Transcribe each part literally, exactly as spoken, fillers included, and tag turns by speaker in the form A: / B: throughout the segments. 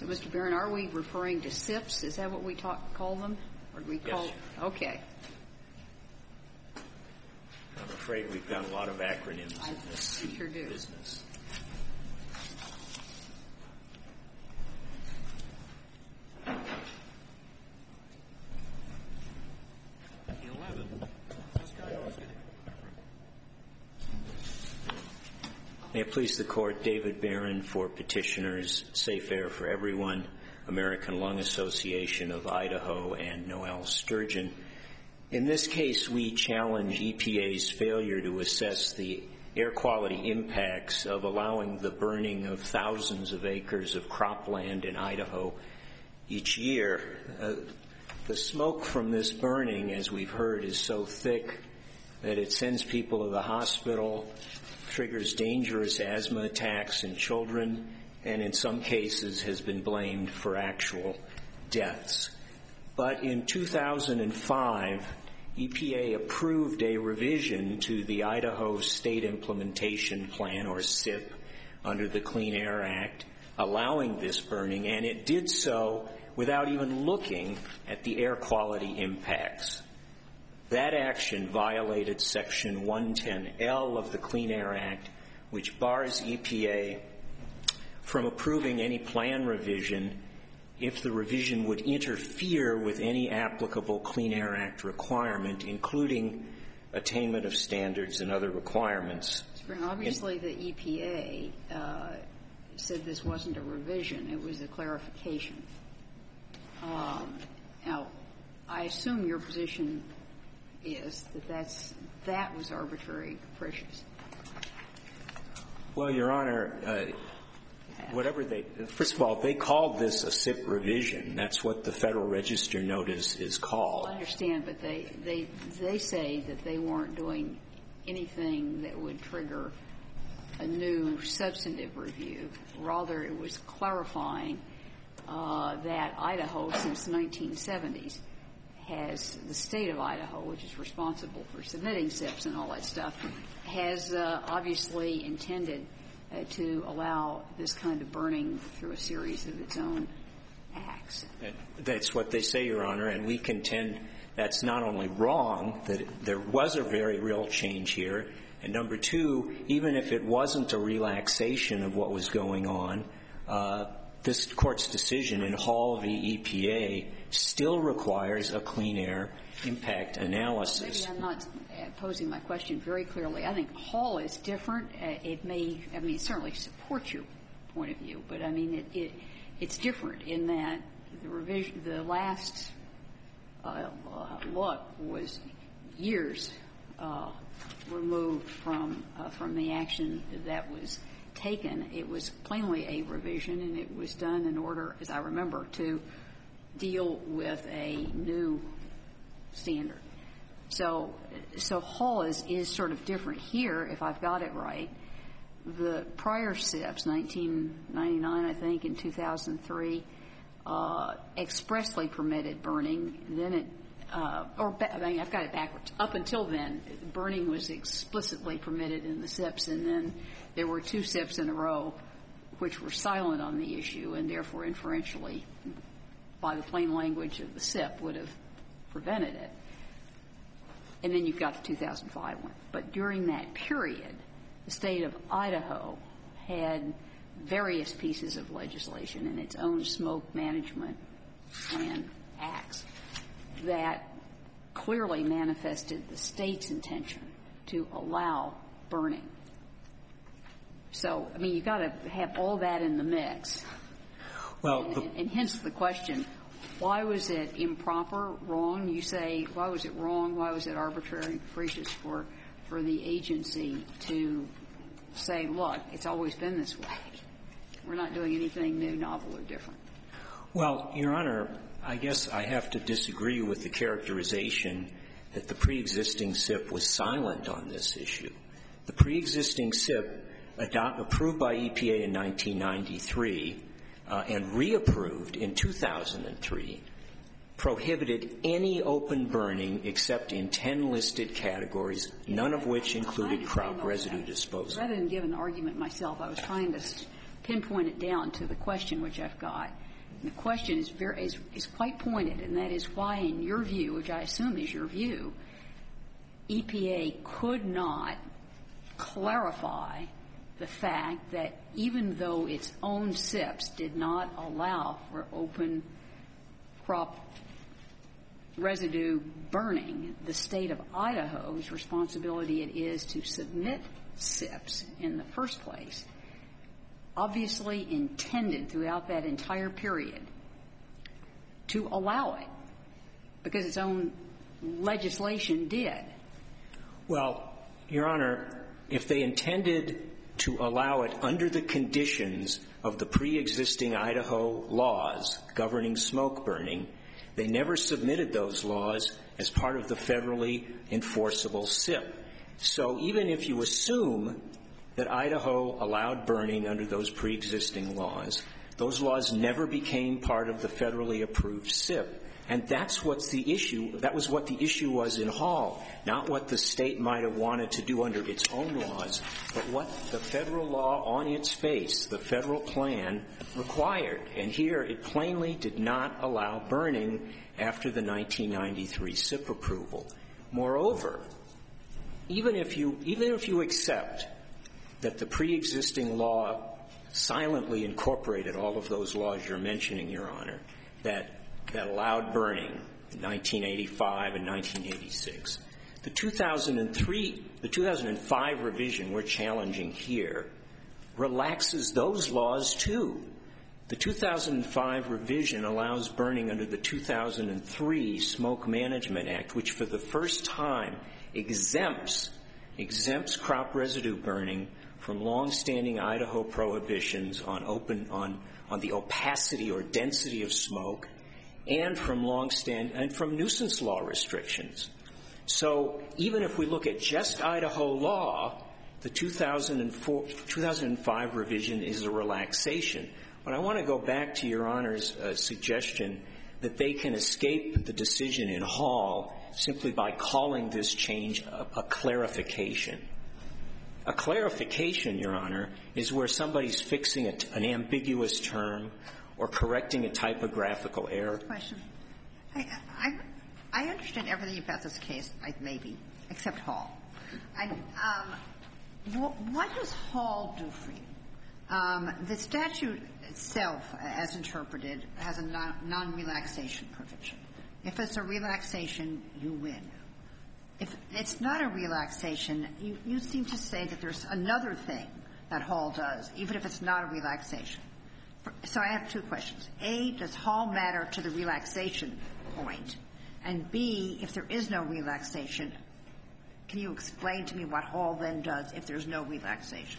A: So, Mister Barron, are we referring to S I Ps? Is that what we talk, call them? Or do we call?
B: Yes.
A: Okay.
B: I'm afraid we've got a lot of acronyms
A: I
B: in this
A: sure do.
B: business. May it please the Court, David Barron for petitioners, Safe Air for Everyone, American Lung Association of Idaho, and Noel Sturgeon. In this case, we challenge E P A's failure to assess the air quality impacts of allowing the burning of thousands of acres of cropland in Idaho each year. Uh, the smoke from this burning, as we've heard, is so thick that it sends people to the hospital, triggers dangerous asthma attacks in children, and in some cases has been blamed for actual deaths. But in two thousand five, E P A approved a revision to the Idaho State Implementation Plan, or S I P, under the Clean Air Act, allowing this burning, and it did so without even looking at the air quality impacts. That action violated Section one ten L of the Clean Air Act, which bars E P A from approving any plan revision if the revision would interfere with any applicable Clean Air Act requirement, including attainment of standards and other requirements.
A: Obviously, the E P A uh, said this wasn't a revision. It was a clarification. Um, now, I assume your position is that that's, that was arbitrary and capricious.
B: Well, Your Honor, uh, whatever they, first of all, they called this a S I P revision. That's what the Federal Register notice is called.
A: Well, I understand, but they, they, they say that they weren't doing anything that would trigger a new substantive review. Rather, it was clarifying uh, that Idaho, since the nineteen seventies, has the state of Idaho, which is responsible for submitting S I Ps and all that stuff, has uh, obviously intended uh, to allow this kind of burning through a series of its own acts.
B: That's what they say, Your Honor, and we contend that's not only wrong, that there was a very real change here, and number two, even if it wasn't a relaxation of what was going on, uh, this Court's decision in Hall v. E P A still requires a clean air impact analysis.
A: Maybe I'm not posing my question very clearly. I think Hall is different. Uh, it may, I mean, it certainly supports your point of view, but I mean, it, it it's different in that the revision, the last uh, look was years uh, removed from uh, from the action that was taken. It was plainly a revision, and it was done in order, as I remember, to deal with a new standard. So, so Hall is, is sort of different here, if I've got it right. The prior S I Ps, nineteen ninety-nine, I think, and two thousand three, uh, expressly permitted burning. Then it, uh, or I mean, I've got it backwards. Up until then, burning was explicitly permitted in the S I Ps, and then there were two S I Ps in a row which were silent on the issue, and therefore inferentially, by the plain language of the S I P, would have prevented it. And then you've got the two thousand five one. But during that period, the state of Idaho had various pieces of legislation in its own smoke management plan acts that clearly manifested the state's intention to allow burning. So, I mean, you've got to have all that in the mix.
B: Well,
A: and,
B: the
A: and, and hence the question, why was it improper, wrong? You say, why was it wrong? Why was it arbitrary and capricious for, for the agency to say, look, it's always been this way. We're not doing anything new, novel, or different.
B: Well, Your Honor, I guess I have to disagree with the characterization that the pre-existing S I P was silent on this issue. The pre-existing S I P, adopt, approved by E P A in nineteen ninety-three uh, and reapproved in two thousand three, prohibited any open burning except in ten listed categories, none of which included crop residue disposal.
A: Rather than give an argument myself, I was trying to pinpoint it down to the question which I've got. The question is very is, is quite pointed, and that is why, in your view, which I assume is your view, E P A could not clarify the fact that even though its own S I Ps did not allow for open crop residue burning, the State of Idaho's responsibility it is to submit S I Ps in the first place, obviously intended throughout that entire period to allow it, because its own legislation did.
B: Well, Your Honor, if they intended to allow it under the conditions of the pre-existing Idaho laws governing smoke burning, they never submitted those laws as part of the federally enforceable S I P. So even if you assume that Idaho allowed burning under those pre-existing laws, those laws never became part of the federally approved S I P. And that's what's the issue. That was what the issue was in Hall, not what the state might have wanted to do under its own laws, but what the federal law on its face, the federal plan, required. And here it plainly did not allow burning after the nineteen ninety-three S I P approval. Moreover, even if you, even if you accept that the pre-existing law silently incorporated all of those laws you're mentioning, Your Honor, that that allowed burning in nineteen eighty-five and nineteen eighty-six. The two thousand three, the two thousand five revision we're challenging here relaxes those laws too. The two thousand five revision allows burning under the two thousand three Smoke Management Act, which for the first time exempts exempts crop residue burning from long-standing Idaho prohibitions on open on on the opacity or density of smoke, and from long-stand and from nuisance law restrictions. So even if we look at just Idaho law, the two thousand four, two thousand five revision is a relaxation. But I want to go back to Your Honor's uh, suggestion that they can escape the decision in Hall simply by calling this change a, a clarification. A clarification, Your Honor, is where somebody's fixing a, an ambiguous term or correcting a typographical error.
C: Question. I, I, I understand everything about this case, maybe, except Hall. I, um, what, what does Hall do for you? Um, the statute itself, as interpreted, has a non, non-relaxation provision. If it's a relaxation, you win. If it's not a relaxation, you, you seem to say that there's another thing that Hall does, even if it's not a relaxation. So I have two questions. A, does Hall matter to the relaxation point? And B, if there is no relaxation, can you explain to me what Hall then does if there's no relaxation?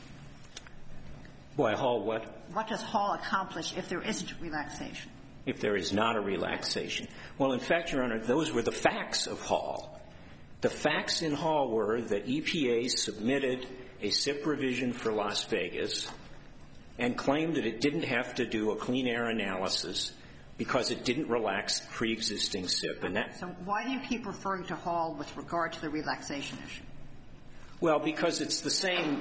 B: Why, Hall what?
C: What does Hall accomplish if there isn't relaxation?
B: If there is not a relaxation. Well, in fact, Your Honor, those were the facts of Hall. The facts in Hall were that E P A submitted a S I P revision for Las Vegas and claimed that it didn't have to do a clean air analysis because it didn't relax pre-existing S I P. And that,
C: so why do you keep referring to Hall with regard to the relaxation issue?
B: Well, because it's the same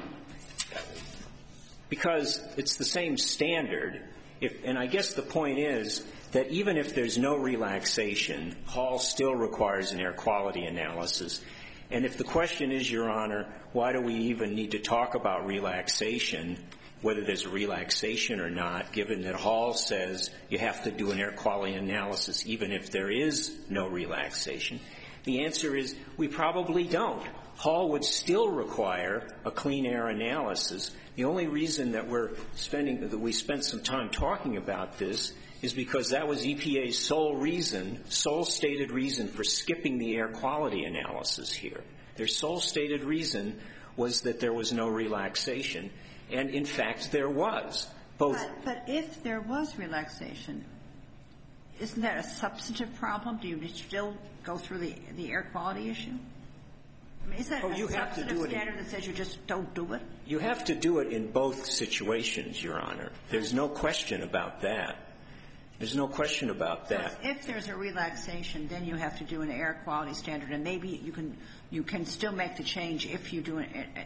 B: because it's the same standard. If, and I guess the point is that even if there's no relaxation, Hall still requires an air quality analysis. And if the question is, Your Honor, why do we even need to talk about relaxation, whether there's a relaxation or not, given that Hall says you have to do an air quality analysis even if there is no relaxation, the answer is we probably don't. Hall would still require a clean air analysis. The only reason that we're spending, that we spent some time talking about this is because that was E P A's sole reason, sole stated reason for skipping the air quality analysis here. Their sole stated reason was that there was no relaxation. And, in fact, there was. Both.
C: But, but if there was relaxation, isn't that a substantive problem? Do you still go through the, the air quality issue? I mean, is that
B: oh,
C: a
B: you have
C: substantive
B: to do it
C: standard
B: in,
C: that says you just don't do it?
B: You have to do it in both situations, Your Honor. There's no question about that. There's no question about that.
C: So if there's a relaxation, then you have to do an air quality standard, and maybe you can you can still make the change if you do it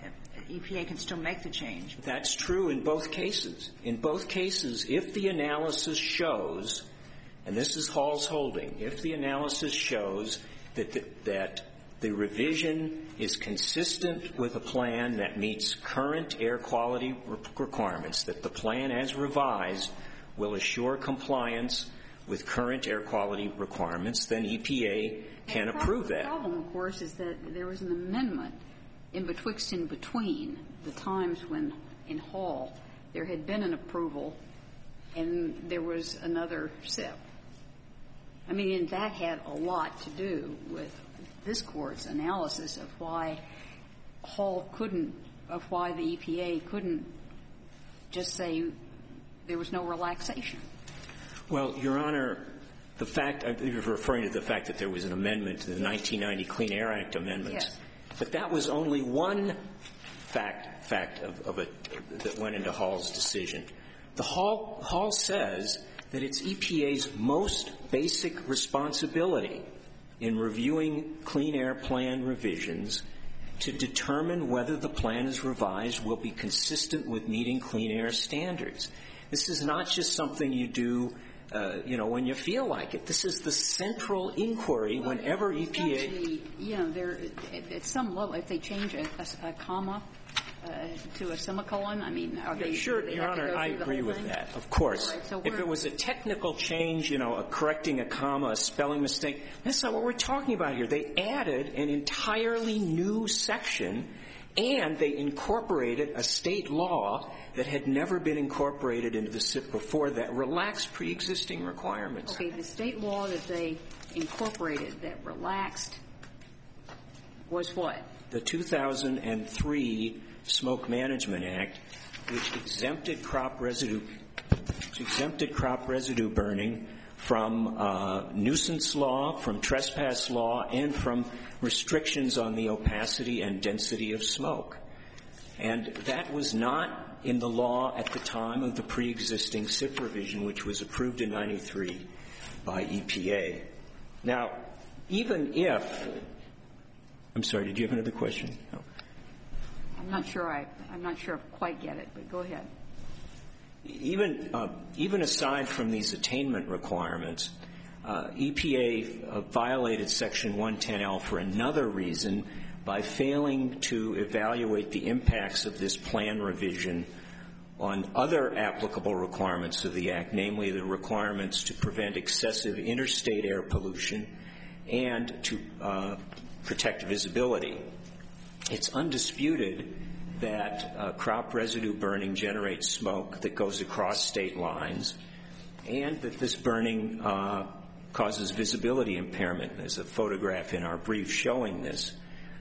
C: E P A can still make the change.
B: That's true in both cases. In both cases, if the analysis shows, and this is Hall's holding, if the analysis shows that the, that the revision is consistent with a plan that meets current air quality requirements, that the plan as revised will assure compliance with current air quality requirements, then E P A can
A: the
B: approve that.
A: The problem, of course, is that there was an amendment in betwixt and between the times when, in Hall, there had been an approval and there was another S I P. I mean, and that had a lot to do with this Court's analysis of why Hall couldn't, of why the E P A couldn't just say there was no relaxation.
B: Well, Your Honor, the fact, you're referring to the fact that there was an amendment to the nineteen ninety Clean Air Act amendments.
A: Yes.
B: But that was only one fact, fact of, of it that went into Hall's decision. The Hall, Hall says that it's E P A's most basic responsibility in reviewing Clean Air Plan revisions to determine whether the plan as revised will be consistent with meeting clean air standards. This is not just something you do, uh, you know, when you feel like it. This is the central inquiry
A: well,
B: whenever E P A...
A: Actually, you know, there, at, at some level, if they change a, a, a comma uh, to a semicolon, I mean, are they...
B: Sure,
A: they
B: Your Honor, I agree with
A: thing?
B: that, of course.
A: Right, so
B: if it was a technical change, you know, a correcting a comma, a spelling mistake, that's not what we're talking about here. They added an entirely new section, and they incorporated a state law that had never been incorporated into the S I P before that relaxed pre-existing requirements.
A: Okay, the state law that they incorporated that relaxed was what?
B: The two thousand three Smoke Management Act, which exempted crop residue, exempted crop residue burning from uh, nuisance law, from trespass law, and from restrictions on the opacity and density of smoke. And that was not in the law at the time of the pre-existing S I P revision, which was approved in ninety-three by E P A. Now, even if — I'm sorry, did you have another question? No.
A: I'm not sure I — I'm not sure I quite get it, but go ahead.
B: Even uh, even aside from these attainment requirements, uh, E P A uh, violated Section one ten L for another reason by failing to evaluate the impacts of this plan revision on other applicable requirements of the Act, namely the requirements to prevent excessive interstate air pollution and to uh, protect visibility. It's undisputed that uh, crop residue burning generates smoke that goes across state lines, and that this burning uh, causes visibility impairment. There's a photograph in our brief showing this.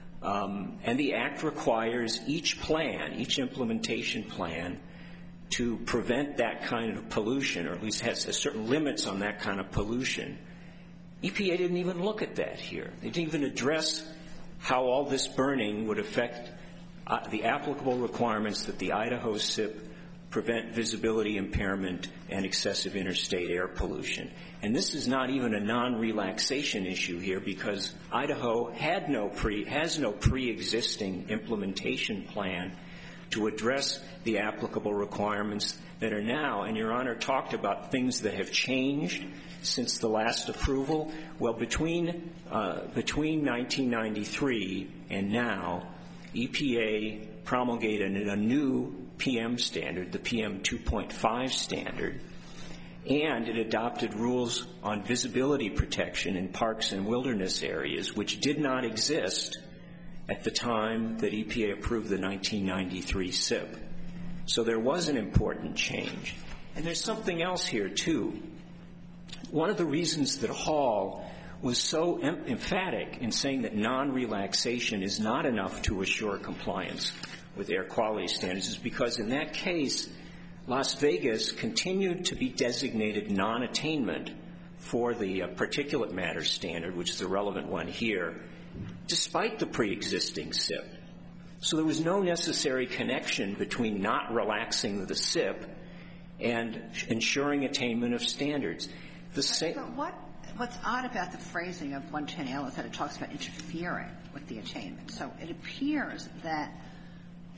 B: Um, and the Act requires each plan, each implementation plan, to prevent that kind of pollution, or at least has certain limits on that kind of pollution. E P A didn't even look at that here. They didn't even address how all this burning would affect uh, the applicable requirements that the Idaho S I P prevent visibility impairment and excessive interstate air pollution. And this is not even a non-relaxation issue here, because Idaho had no pre, has no pre-existing implementation plan to address the applicable requirements that are now. And Your Honor talked about things that have changed since the last approval. Well, between uh, between nineteen ninety-three and now, E P A promulgated a new P M standard, the P M two point five standard, and it adopted rules on visibility protection in parks and wilderness areas, which did not exist at the time that E P A approved the nineteen ninety-three S I P. So there was an important change. And there's something else here, too. One of the reasons that Hall was so em- emphatic in saying that non-relaxation is not enough to assure compliance with air quality standards is because in that case, Las Vegas continued to be designated non-attainment for the uh, particulate matter standard, which is the relevant one here, despite the pre-existing S I P. So there was no necessary connection between not relaxing the S I P and ensuring attainment of standards. The same.
C: But what, what's odd about the phrasing of one ten L is that it talks about interfering with the attainment. So it appears that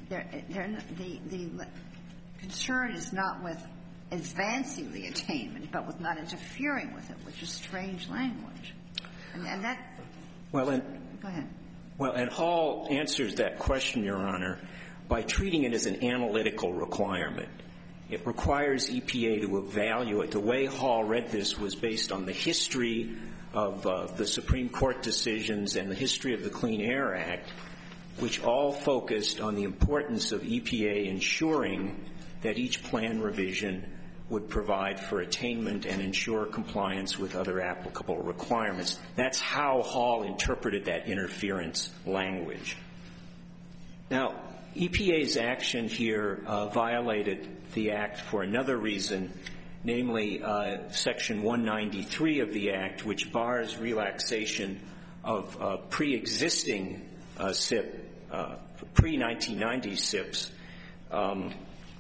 C: they're, they're, the, the concern is not with advancing the attainment, but with not interfering with it, which is strange language. And, and that
B: well, and
C: go ahead.
B: Well, and Hall answers that question, Your Honor, by treating it as an analytical requirement. It requires E P A to evaluate. The way Hall read this was based on the history of uh, the Supreme Court decisions and the history of the Clean Air Act, which all focused on the importance of E P A ensuring that each plan revision would provide for attainment and ensure compliance with other applicable requirements. That's how Hall interpreted that interference language. Now, E P A's action here uh, violated the Act for another reason, namely uh, Section one ninety-three of the Act, which bars relaxation of uh, pre-existing uh, S I P, uh, pre nineteen ninety S I Ps, um,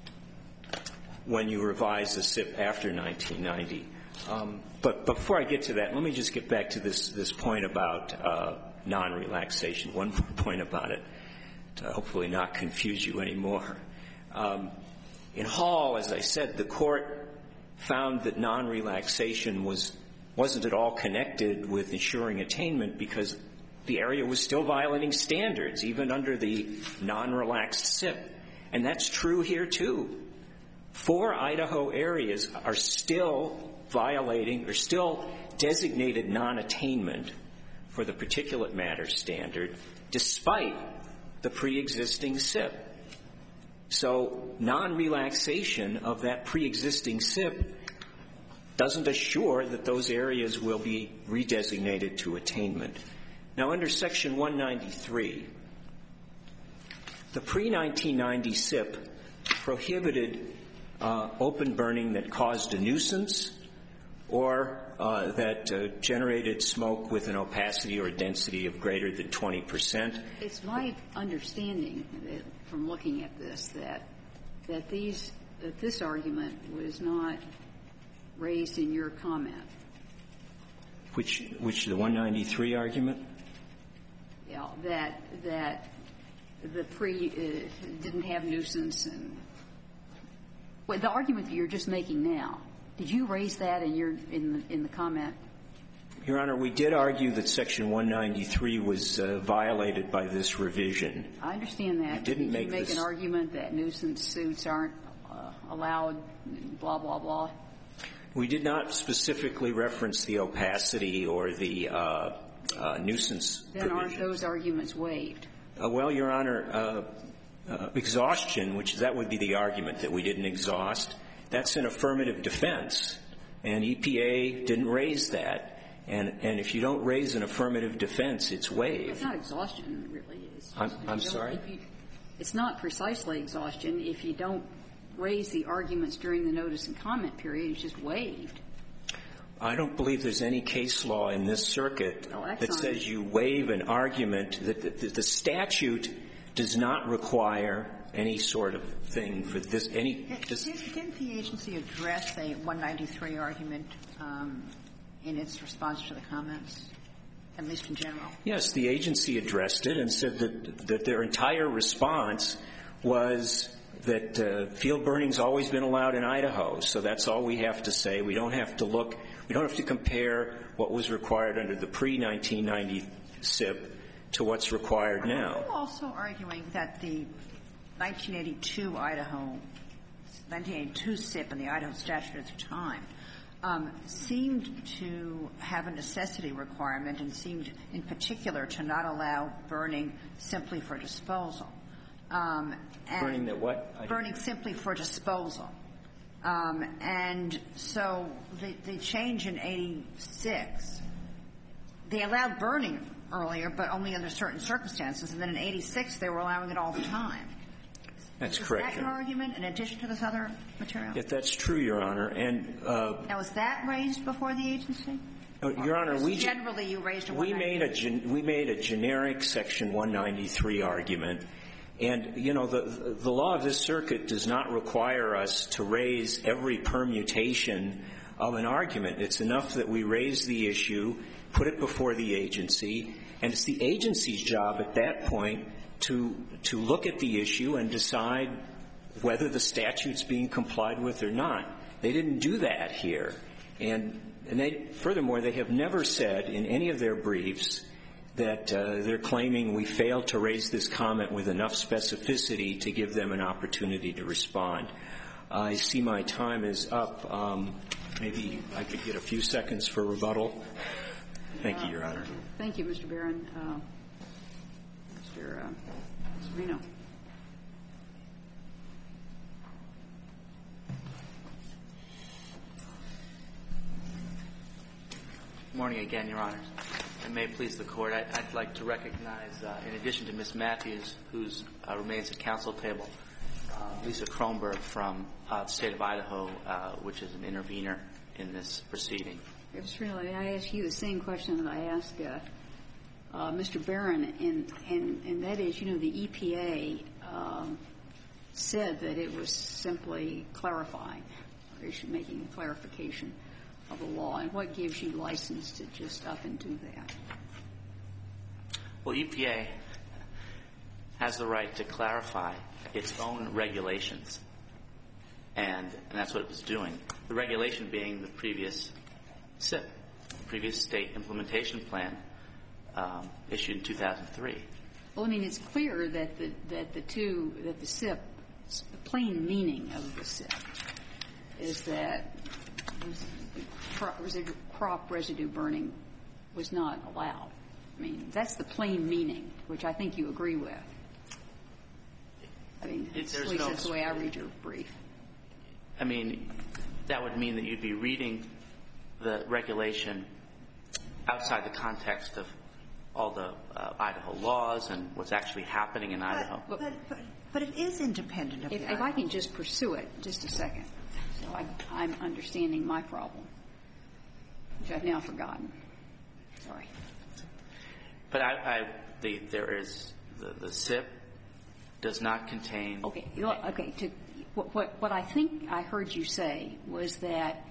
B: when you revise the S I P after nineteen ninety. Um, but before I get to that, let me just get back to this, this point about uh, non-relaxation. One more point about it, to hopefully not confuse you anymore. Um, in Hall, as I said, the Court found that non-relaxation was, wasn't at all connected with ensuring attainment because the area was still violating standards, even under the non-relaxed S I P. And that's true here, too. Four Idaho areas are still violating or still designated non-attainment for the particulate matter standard, despite the pre-existing S I P. So non-relaxation of that pre-existing S I P doesn't assure that those areas will be redesignated to attainment. Now, under Section one ninety-three, the pre nineteen ninety S I P prohibited uh, open burning that caused a nuisance or uh, that uh, generated smoke with an opacity or density of greater than twenty percent.
A: It's my understanding that, from looking at this, that that these that this argument was not raised in your comment.
B: Which which the one ninety-three argument?
A: Yeah, that that the pre uh, didn't have nuisance and well, the argument that you're just making now. Did you raise that in your in the, in the comment?
B: Your Honor, we did argue that Section one ninety-three was uh, violated by this revision.
A: I understand that.
B: We didn't
A: Did
B: make
A: you make
B: this
A: an argument that nuisance suits aren't uh, allowed, blah, blah, blah?
B: We did not specifically reference the opacity or the uh, uh, nuisance
A: Then
B: provision.
A: aren't those arguments waived?
B: Uh, well, Your Honor, uh, uh, exhaustion, which that would be the argument that we didn't exhaust, that's an affirmative defense, and E P A didn't raise that. And, and if you don't raise an affirmative defense, it's waived.
A: It's not exhaustion, really. It's
B: I'm, I'm sorry?
A: You, it's not precisely exhaustion. If you don't raise the arguments during the notice and comment period, it's just waived.
B: I don't believe there's any case law in this circuit
A: oh,
B: that says you waive an argument, that the, the statute does not require any sort of thing for this. Any. This,
C: Didn't the agency address the one ninety-three argument um, in its response to the comments, at least in general?
B: Yes, the agency addressed it and said that, that their entire response was that uh, field burning's always been allowed in Idaho, so that's all we have to say. We don't have to look, we don't have to compare what was required under the pre nineteen ninety S I P to what's required now.
C: Are you also arguing that the nineteen eighty-two Idaho, nineteen eighty-two S I P and the Idaho statute at the time um, seemed to have a necessity requirement and seemed in particular to not allow burning simply for disposal? Um, and
B: burning that what?
C: Burning simply for disposal. Um, and so the, the change in eighty-six, they allowed burning earlier, but only under certain circumstances, and then in eighty-six they were allowing it all the time.
B: That's
C: is
B: correct.
C: Is that your argument in addition to this other material?
B: If that's true, Your Honor. And uh,
C: now, was that raised before the agency?
B: Uh, Your Honor, we
C: generally you raised a
B: we made a gen, we made a generic Section one ninety-three argument, and you know the the law of this circuit does not require us to raise every permutation of an argument. It's enough that we raise the issue, put it before the agency, and it's the agency's job at that point to to look at the issue and decide whether the statute's being complied with or not. They didn't do that here. And, and they, furthermore, they have never said in any of their briefs that uh, they're claiming we failed to raise this comment with enough specificity to give them an opportunity to respond. I see my time is up. Um, maybe I could get a few seconds for rebuttal. Thank you, Your Honor.
A: Thank you, Mister Barron. Uh, Mister Uh, Serino.
D: Good morning again, Your Honors. And may it please the Court, I, I'd like to recognize, uh, in addition to Miz Matthews, who uh, remains at counsel table, uh, Lisa Kronberg from uh, the state of Idaho, uh, which is an intervener in this proceeding.
A: Mister Serino, may I ask you the same question that I asked uh, uh, Mister Barron, and, and, and that is, you know, the E P A um, said that it was simply clarifying, or making a clarification of the law, and what gives you license to just up and do that?
D: Well, E P A has the right to clarify its own regulations, and, and that's what it was doing. The regulation being the previous S I P, the previous state implementation plan um, issued in two thousand three.
A: Well, I mean, it's clear that the that the two that the S I P, the plain meaning of the S I P is that crop residue, crop residue burning was not allowed. I mean, that's the plain meaning, which I think you agree with. I mean,
D: it,
A: at least
D: no,
A: that's the way I read your brief.
D: I mean, that would mean that you'd be reading the regulation outside the context of all the uh, Idaho laws and what's actually happening in Idaho.
C: But, but, but, but it is independent of
A: if,
C: the
A: if I can just pursue it just a second, so I, I'm understanding my problem, which I've now forgotten. Sorry.
D: But I, I the, there is the, the S I P does not contain.
A: Okay. Okay. To, what, what, what I think I heard you say was that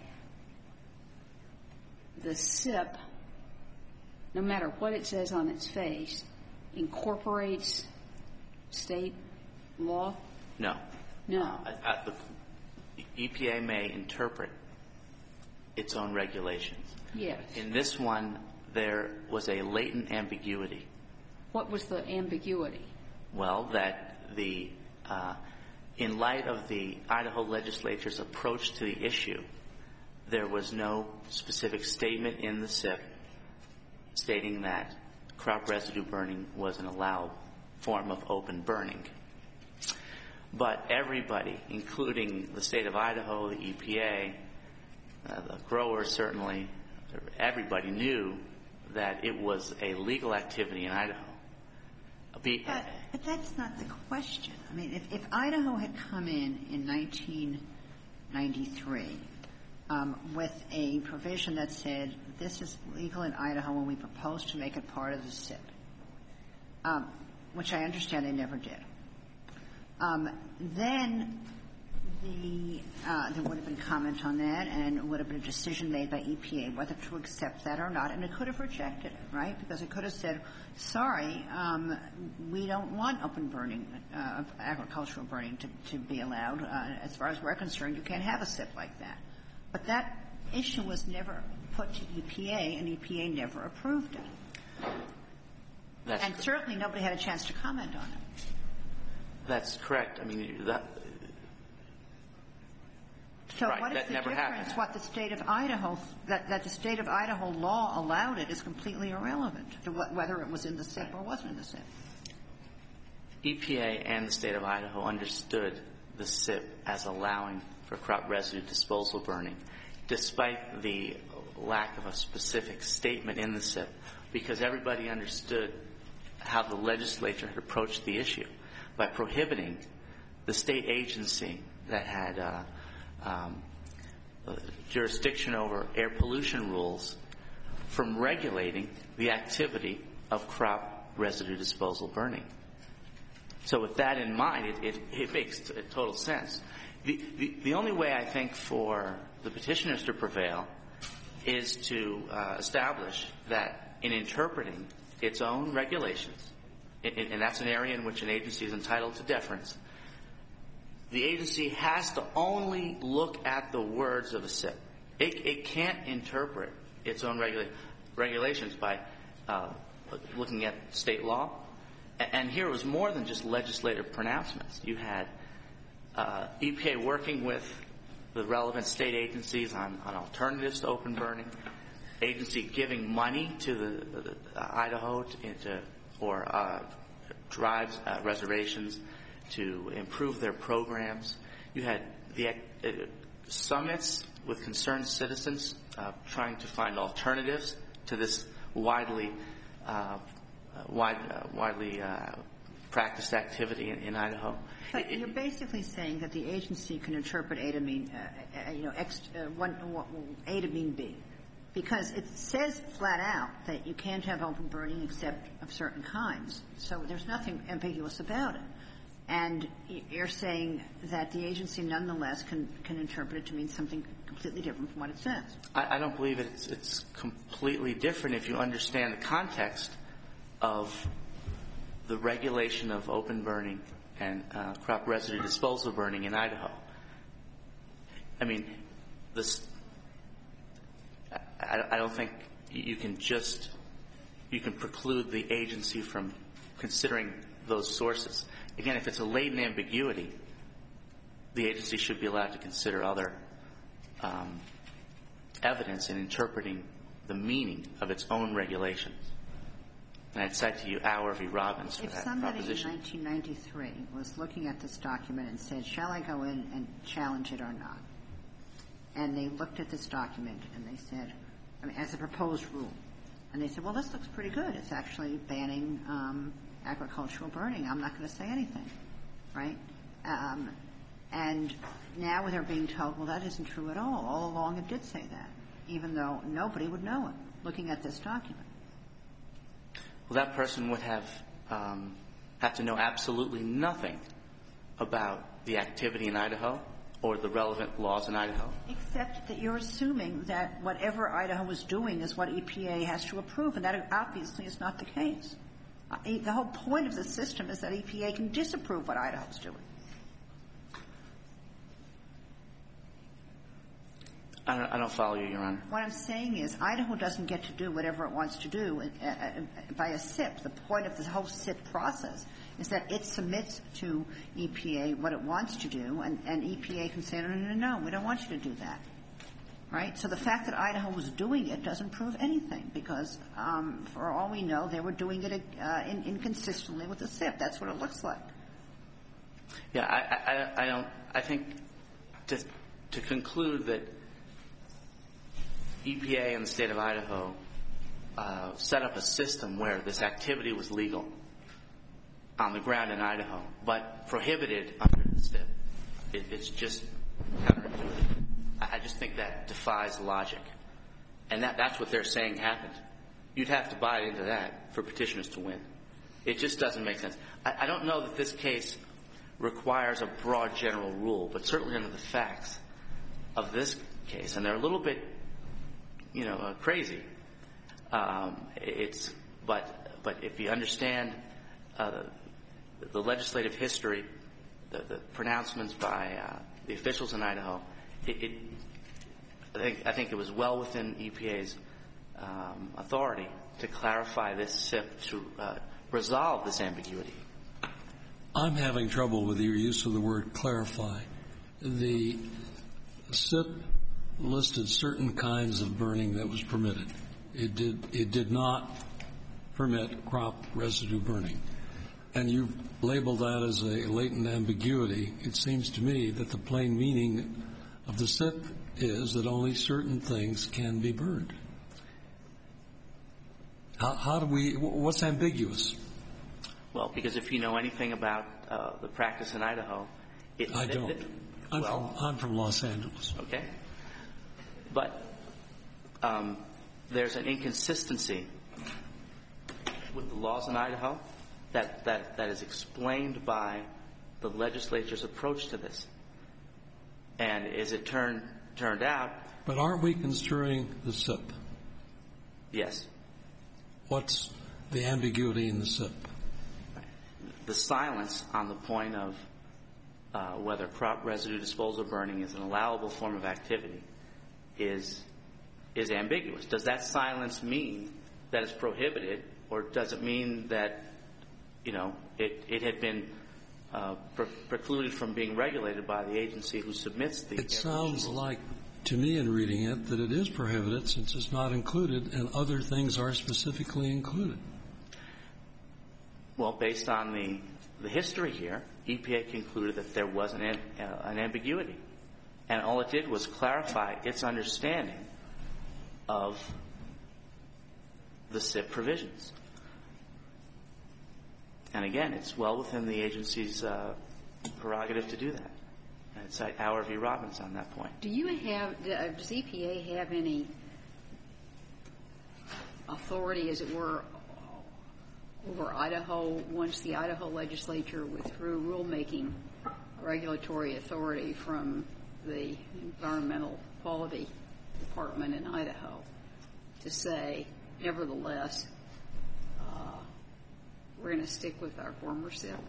A: the S I P, no matter what it says on its face, incorporates state law?
D: No.
A: No.
D: Uh, uh, the E P A may interpret its own regulations.
A: Yes.
D: In this one, there was a latent ambiguity.
A: What was the ambiguity?
D: Well, that the, uh, in light of the Idaho legislature's approach to the issue, there was no specific statement in the S I P stating that crop residue burning was an allowed form of open burning. But everybody, including the state of Idaho, the E P A, uh, the growers certainly, everybody knew that it was a legal activity in Idaho. Be,
C: but, but that's not the question. I mean, if, if Idaho had come in in nineteen ninety-three um, with a provision that said this is legal in Idaho and we propose to make it part of the S I P, um, which I understand they never did, um, then the uh, there would have been comment on that, and it would have been a decision made by E P A whether to accept that or not, and it could have rejected it, right? Because it could have said, sorry, um, we don't want open burning, uh, agricultural burning to, to be allowed. Uh, as far as we're concerned, you can't have a S I P like that. But that issue was never put to E P A, and E P A never approved it.
D: That's
C: and certainly nobody had a chance to comment on it.
D: That's correct. I mean, that...
C: So
D: right,
C: what is
D: that
C: the
D: never
C: difference?
D: happened.
C: What the state of Idaho, that, that the state of Idaho law allowed it is completely irrelevant to what, whether it was in the S I P or wasn't in the S I P.
D: E P A and the state of Idaho understood the S I P as allowing for crop residue disposal burning, despite the lack of a specific statement in the S I P, because everybody understood how the legislature had approached the issue by prohibiting the state agency that had uh, um, jurisdiction over air pollution rules from regulating the activity of crop residue disposal burning. So with that in mind, it, it, it makes t- total sense. The, the, the only way, I think, for the petitioners to prevail is to uh, establish that in interpreting its own regulations, and that's an area in which an agency is entitled to deference, the agency has to only look at the words of a S I P. It, it can't interpret its own regula- regulations by uh, looking at state law. And here it was more than just legislative pronouncements. You had uh, E P A working with the relevant state agencies on, on alternatives to open burning, agency giving money to the, the uh, Idaho to, into, or uh, tribes, uh, reservations to improve their programs. You had the uh, summits with concerned citizens uh, trying to find alternatives to this widely uh, wide, uh, widely uh, practiced activity in, in Idaho.
C: But you're basically saying that the agency can interpret A to mean, uh, you know, X, uh, one, one, A to mean B, because it says flat out that you can't have open burning except of certain kinds. So there's nothing ambiguous about it. And you're saying that the agency nonetheless can, can interpret it to mean something completely different from what it says.
D: I, I don't believe it's, it's completely different if you understand the context of the regulation of open burning and uh, crop residue disposal burning in Idaho. I mean, this, I, I don't think you can just, you can preclude the agency from considering those sources. Again, if it's a latent ambiguity, the agency should be allowed to consider other um, evidence in interpreting the meaning of its own regulations. And I'd cite to you Auer v. Robbins for
C: if
D: that
C: somebody
D: proposition.
C: in nineteen ninety-three was looking at this document and said, shall I go in and challenge it or not? And they looked at this document and they said, I mean, as a proposed rule, and they said, well, this looks pretty good. It's actually banning um, agricultural burning. I'm not going to say anything, right? Um, and now they're being told, well, that isn't true at all. All along it did say that, even though nobody would know it looking at this document.
D: Well, that person would have um, have to know absolutely nothing about the activity in Idaho or the relevant laws in Idaho.
C: Except that you're assuming that whatever Idaho is doing is what E P A has to approve, and that obviously is not the case. Uh, the whole point of the system is that E P A can disapprove what Idaho's doing.
D: I don't, I don't follow you, Your Honor.
C: What I'm saying is Idaho doesn't get to do whatever it wants to do uh, uh, by a S I P. The point of the whole S I P process is that it submits to E P A what it wants to do, and, and E P A can say, no, no, no, no, we don't want you to do that. Right? So the fact that Idaho was doing it doesn't prove anything, because um, for all we know, they were doing it uh, in, inconsistently with the S I P. That's what it looks like.
D: Yeah, I, I, I don't. I think to to conclude that E P A in the state of Idaho uh, set up a system where this activity was legal on the ground in Idaho, but prohibited under the S I P. It, it's just counterintuitive. I, I just think that defies logic, and that that's what they're saying happened. You'd have to buy into that for petitioners to win. It just doesn't make sense. I, I don't know that this case requires a broad general rule, but certainly under the facts of this case, and they're a little bit, you know, uh, crazy. Um, it's, but but if you understand uh, the, the legislative history, the, the pronouncements by uh, the officials in Idaho, it, it I think I think it was well within E P A's um, authority to clarify this S I P to uh, resolve this ambiguity.
E: I'm having trouble with your use of the word clarify. The S I P listed certain kinds of burning that was permitted. It did, it did not permit crop residue burning. And you've labeled that as a latent ambiguity. It seems to me that the plain meaning of the S I P is that only certain things can be burned. How, how do we, what's ambiguous?
D: Well, because if you know anything about uh, the practice in Idaho, it,
E: I don't.
D: It, it,
E: I'm,
D: well,
E: from, I'm from Los Angeles.
D: Okay. But um, there's an inconsistency with the laws in Idaho that, that, that is explained by the legislature's approach to this. And as it turned turned out...
E: But aren't we construing the S I P?
D: Yes.
E: What's the ambiguity in the S I P?
D: the silence on the point of uh, whether crop residue disposal burning is an allowable form of activity is is ambiguous. Does that silence mean that it's prohibited, or does it mean that, you know, it, it had been uh, pre- precluded from being regulated by the agency who submits the...
E: It sounds like, to me in reading it, that it is prohibited since it's not included and other things are specifically included.
D: Well, based on the, the history here, E P A concluded that there was an, uh, an ambiguity. And all it did was clarify its understanding of the S I P provisions. And again, it's well within the agency's uh, prerogative to do that. And it's like Auer v. Robbins on that point.
A: Do you have, does E P A have any authority, as it were, over Idaho once the Idaho legislature withdrew rulemaking regulatory authority from the Environmental Quality Department in Idaho to say, nevertheless, uh, we're going to stick with our former S I P?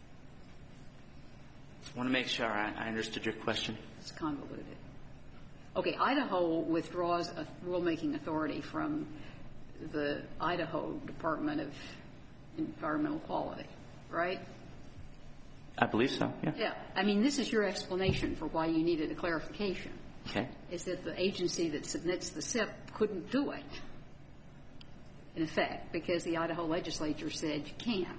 D: I want to make sure I, I understood your question.
A: It's convoluted. Okay, Idaho withdraws a rulemaking authority from the Idaho Department of Environmental Quality, right?
D: I believe so, yeah.
A: Yeah. I mean, this is your explanation for why you needed a clarification.
D: Okay.
A: Is that the agency that submits the S I P couldn't do it, in effect, because the Idaho legislature said you can't.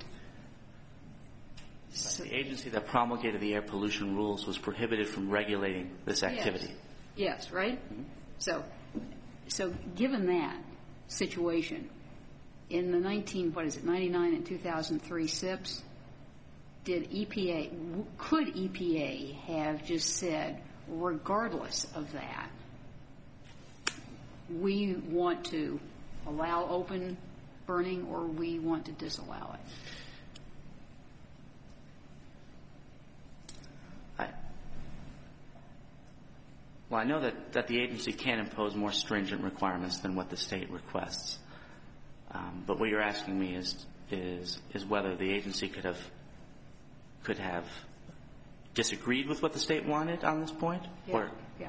A: So,
D: the agency that promulgated the air pollution rules was prohibited from regulating this activity.
A: Yes, yes, right?
D: Mm-hmm.
A: So, so given that situation, in the nineteen, what is it, ninety-nine and two thousand three S I Ps, did E P A, could E P A have just said, regardless of that, we want to allow open burning or we want to disallow it?
D: I, well, I know that, that the agency can impose more stringent requirements than what the state requests. Um, but what you're asking me is, is, is whether the agency could have, could have disagreed with what the state wanted on this point?
A: Yeah.
D: Or,
A: yeah.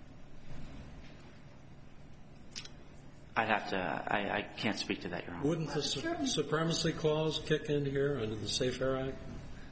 D: I'd have to, I, I can't speak to that, Your Honor.
E: Wouldn't the su- supremacy clause kick in here under the Safe Air Act?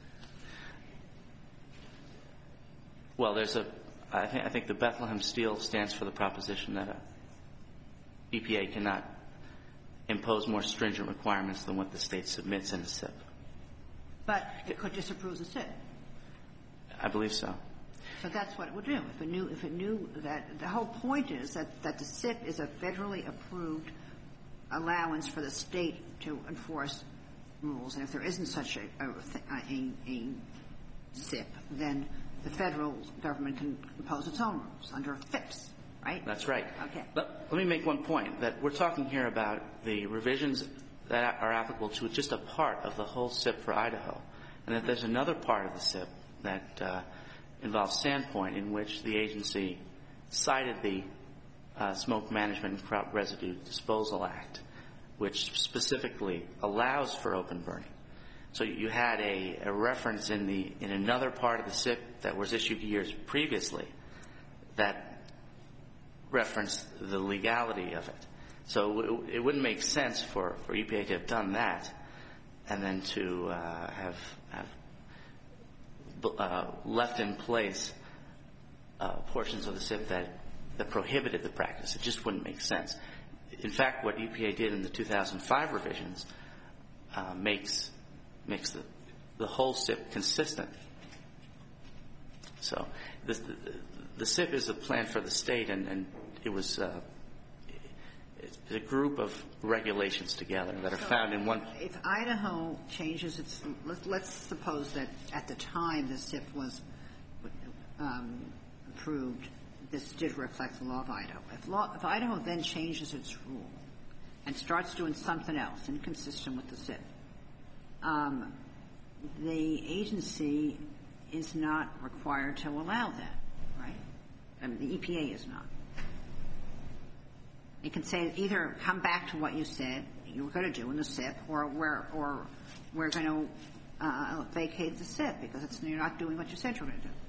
D: Well, there's a, I think, I think the Bethlehem Steel stands for the proposition that a E P A cannot impose more stringent requirements than what the state submits in a S I P.
C: But it could disapprove the S I P.
D: I believe so.
C: So that's what it would do. If it knew, if it knew that the whole point is that, that the S I P is a federally approved allowance for the state to enforce rules. And if there isn't such a, a, a, a S I P, then the federal government can impose its own rules under F I P S, right?
D: That's right.
C: Okay.
D: Let, let me make one point, that we're talking here about the revisions that are applicable to just a part of the whole S I P for Idaho, and that there's another part of the S I P that uh, involves Sandpoint, in which the agency cited the uh, Smoke Management and Crop Residue Disposal Act, which specifically allows for open burning. So you had a, a reference in the in another part of the S I P that was issued years previously that referenced the legality of it. So it, it wouldn't make sense for, for E P A to have done that and then to uh, have have uh, left in place uh, portions of the S I P that, that prohibited the practice. It just wouldn't make sense. In fact, what E P A did in the two thousand five revisions uh, makes makes the, the whole S I P consistent. So the, the, the S I P is a plan for the state, and, and it was uh, it's a group of regulations together that are
C: So
D: found in one.
C: If Idaho changes its, let's, let's suppose that at the time the S I P was um, approved, this did reflect the law of Idaho. If, law, if Idaho then changes its rule and starts doing something else inconsistent with the S I P, um, the agency is not required to allow that, right? I mean, the E P A is not. You can say either come back to what you said you were going to do in the S I P, or we're, or we're going to uh, vacate the S I P because it's, you're not doing what you said you were going to do.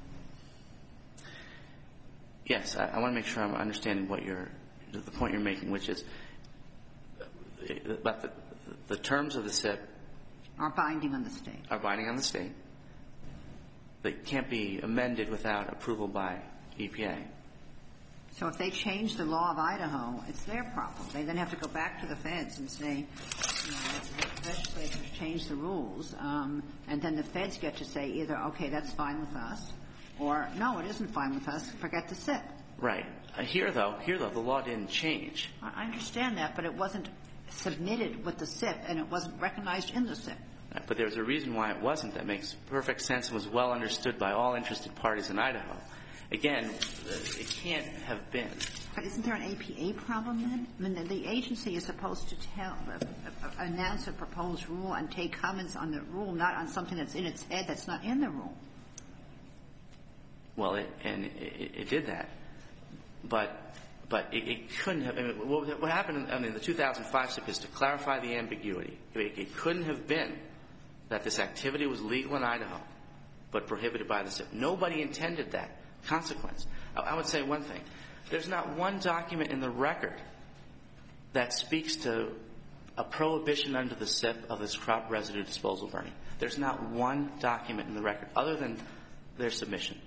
D: Yes, I, I want to make sure I'm understanding what you're, the point you're making, which is about the, the terms of the S I P
C: are binding on the state.
D: Are binding on the state. They can't be amended without approval by E P A.
C: So if they change the law of Idaho, it's their problem. They then have to go back to the feds and say, you know, the legislatures change the rules, um, and then the feds get to say either, okay, that's fine with us, or no, it isn't fine with us, forget the S I P.
D: Right. Uh, here, though, here, though, the law didn't change.
C: I understand that, but it wasn't submitted with the S I P, and it wasn't recognized in the S I P.
D: But there's a reason why it wasn't that makes perfect sense and was well understood by all interested parties in Idaho. Again, it can't have been.
C: But isn't there an A P A problem then? I mean, the agency is supposed to tell, uh, uh, announce a proposed rule and take comments on the rule, not on something that's in its head that's not in the rule.
D: Well, it, and it, it did that. But but it, it couldn't have. I mean, what, what happened I mean, in the two thousand five S I P is to clarify the ambiguity. It, it couldn't have been that this activity was legal in Idaho but prohibited by the S I P. Nobody intended that consequence. I, I would say one thing. There's not one document in the record that speaks to a prohibition under the S I P of this crop residue disposal burning. There's not one document in the record other than their submission.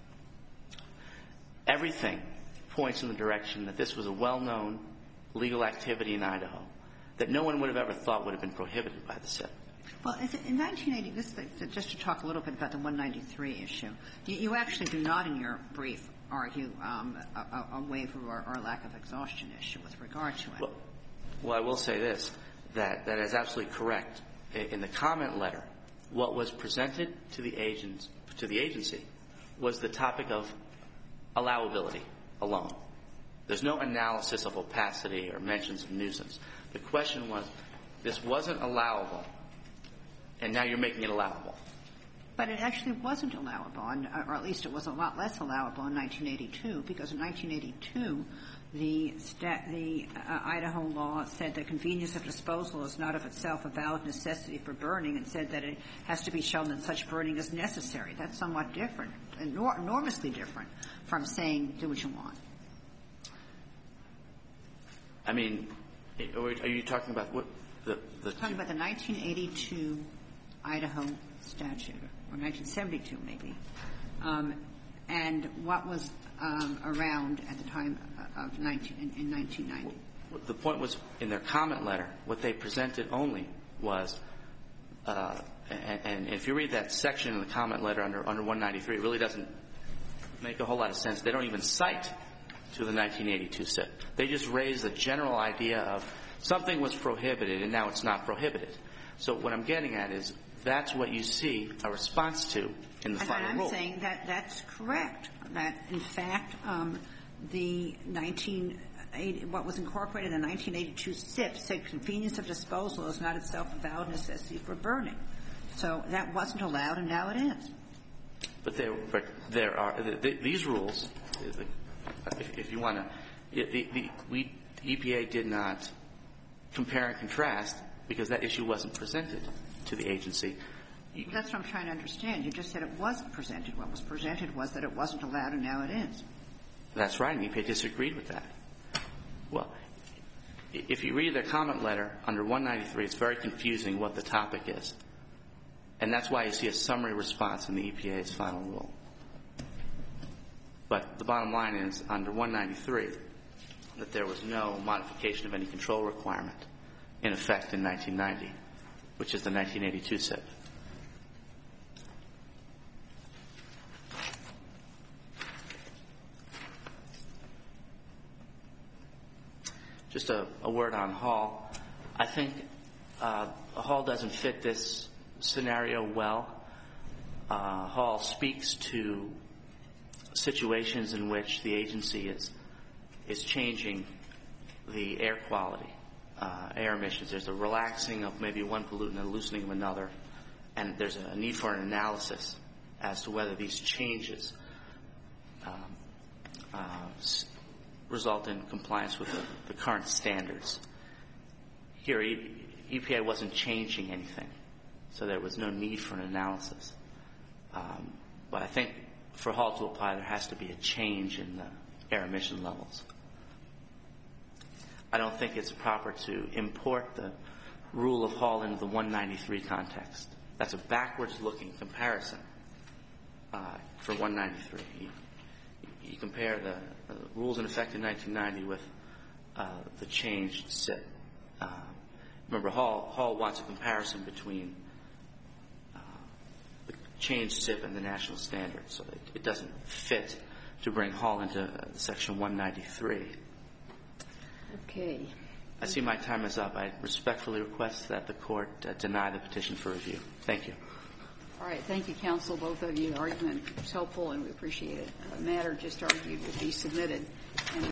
D: Everything points in the direction that this was a well-known legal activity in Idaho that no one would have ever thought would have been prohibited by the S I P.
C: Well, in nineteen eighty, this, just to talk a little bit about the one ninety-three issue, you, you actually do not in your brief argue um, a, a waiver or, or lack of exhaustion issue with regard to it.
D: Well, well, I will say this, that that is absolutely correct. In the comment letter, what was presented to the agents, to the agency was the topic of allowability alone. There's no analysis of opacity or mentions of nuisance. The question was, this wasn't allowable, and now you're making it allowable.
C: But it actually wasn't allowable, or at least it was a lot less allowable in nineteen eighty-two, because in nineteen eighty-two, the, stat, the uh, Idaho law said that convenience of disposal is not of itself a valid necessity for burning, and said that it has to be shown that such burning is necessary. That's somewhat different, enor- enormously different from saying do what you want.
D: I mean, are you talking about what the... the
C: I'm talking about the nineteen eighty-two Idaho statute, or nineteen seventy-two maybe, um, and what was um, around at the time of nineteen, in, in nineteen ninety.
D: The point was, in their comment letter, what they presented only was, uh, and, and if you read that section in the comment letter under, under one ninety-three, it really doesn't make a whole lot of sense. They don't even cite to the nineteen eighty-two S I P. They just raise the general idea of something was prohibited and now it's not prohibited. So what I'm getting at is that's what you see a response to in the
C: and
D: final
C: I'm
D: rule.
C: I'm saying that that's correct, that in fact um, the nineteen eighty, what was incorporated in the nineteen eighty-two S I P said convenience of disposal is not itself a valid necessity for burning. So that wasn't allowed, and now it is.
D: But there, but there are the, the, these rules. If, if you want to, the, the, we E P A did not compare and contrast because that issue wasn't presented to the agency.
C: That's what I'm trying to understand. You just said it wasn't presented. What was presented was that it wasn't allowed, and now it is.
D: That's right, and E P A disagreed with that. Well, if you read their comment letter under one ninety-three, it's very confusing what the topic is. And that's why you see a summary response in the E P A's final rule. But the bottom line is, under one ninety-three, that there was no modification of any control requirement in effect in nineteen ninety, which is the nineteen eighty-two S I P. Just a, a word on Hall. I think uh, Hall doesn't fit this scenario well. Uh, Hall speaks to situations in which the agency is is changing the air quality, uh, air emissions. There's a relaxing of maybe one pollutant and a loosening of another, and there's a need for an analysis as to whether these changes um, uh, result in compliance with the, the current standards. Here, E P A wasn't changing anything. so there was no need for an analysis. Um, but I think for Hall to apply, there has to be a change in the air emission levels. I don't think it's proper to import the rule of Hall into the one ninety-three context. That's a backwards-looking comparison uh, for one ninety-three. You, you compare the uh, rules in effect in nineteen ninety with uh, the changed S I P. Uh, remember, Hall, Hall wants a comparison between uh, the changed S I P and the national standard, so it, it doesn't fit to bring Hall into uh, Section one ninety-three.
A: Okay.
D: I see my time is up. I respectfully request that the Court uh, deny the petition for review. Thank you.
A: All right. Thank you, counsel, both of you. The argument was helpful, and we appreciate it. The matter just argued will be submitted. And